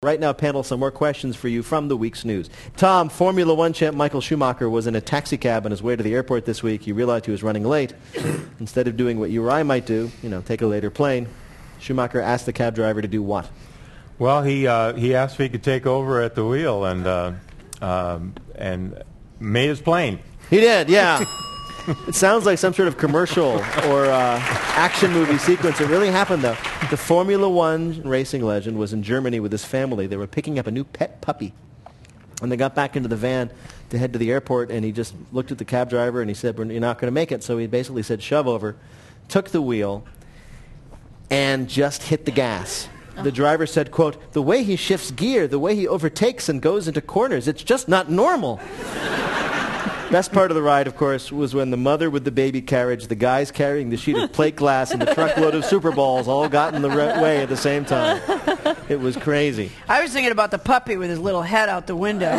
Right now, panel, some more questions for you from the week's news. Tom, Formula One champ Michael Schumacher was in a taxi cab on his way to the airport this week. He realized he was running late. Instead of doing what you or I might do, take a later plane, Schumacher asked the cab driver to do what? Well, he asked if he could take over at the wheel and made his plane. He did, yeah. It sounds like some sort of commercial or action movie sequence. It really happened, though. The Formula One racing legend was in Germany with his family. They were picking up a new pet puppy. And they got back into the van to head to the airport, and he just looked at the cab driver, and he said, you're not going to make it. So he basically said, shove over, took the wheel, and just hit the gas. The driver said, quote, the way he shifts gear, the way he overtakes and goes into corners, it's just not normal. Best part of the ride, of course, was when the mother with the baby carriage, the guys carrying the sheet of plate glass, and the truckload of Super Balls all got in the way at the same time. It was crazy. I was thinking about the puppy with his little head out the window.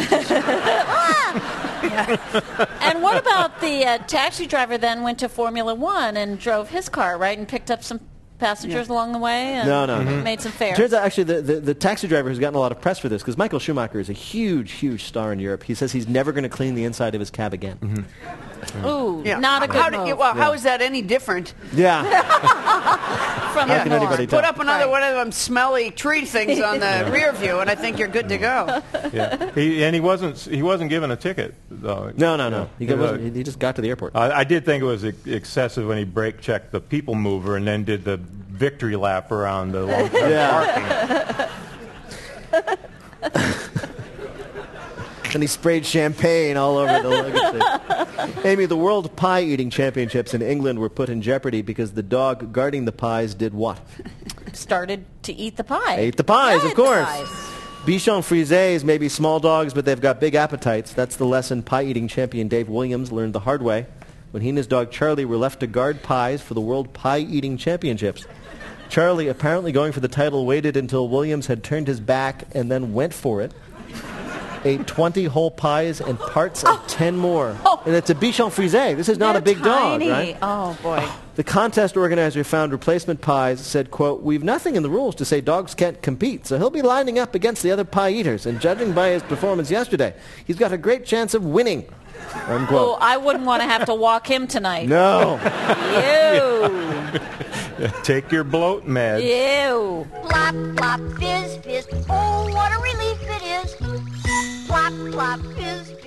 And what about the taxi driver then went to Formula One and drove his car, right, and picked up some passengers along the way and made some fares. Turns out, actually, the taxi driver has gotten a lot of press for this because Michael Schumacher is a huge, huge star in Europe. He says he's never going to clean the inside of his cab again. Ooh, not a good move. How is that any different? Yeah. From How can anybody tell? Put up another one of them smelly tree things on the rear view, and I think you're good to go. Yeah. He wasn't given a ticket, though. No. He just got to the airport. I did think it was excessive when he brake checked the people mover and then did the victory lap around the long-term parking. And he sprayed champagne all over the luggage. Amy, the World Pie Eating Championships in England were put in jeopardy because the dog guarding the pies did what? Started to eat the pie. Ate the pies, of course. Bichon Frises may be small dogs, but they've got big appetites. That's the lesson pie-eating champion Dave Williams learned the hard way when he and his dog Charlie were left to guard pies for the World Pie Eating Championships. Charlie, apparently going for the title, waited until Williams had turned his back and then went for it. Ate 20 whole pies and parts of 10 more. And it's a Bichon Frise. This is not a big tiny dog, right? Oh, boy. The contest organizer found replacement pies, said, quote, we've nothing in the rules to say dogs can't compete, so he'll be lining up against the other pie eaters. And judging by his performance yesterday, he's got a great chance of winning. Unquote. Oh, I wouldn't want to have to walk him tonight. No. Ew. Take your bloat meds. Ew. Plop, plop, fizz, fizz. Oh, what a relief it is. Plop, plop, fizz, fizz.